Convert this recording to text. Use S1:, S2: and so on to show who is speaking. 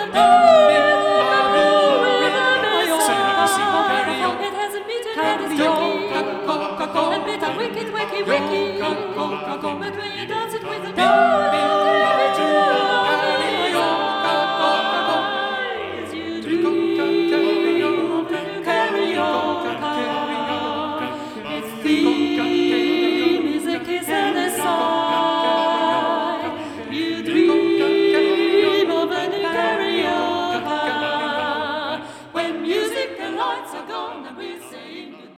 S1: Wicked, wicked, wicked, but when you dance it with a